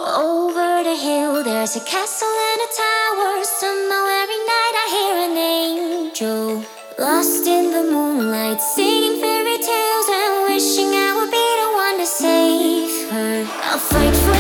Over the hill, there's a castle and a tower. Somehow every night I hear an angel. Lost in the moonlight, singing fairy tales and wishing I would be the one to save her. I'll fight for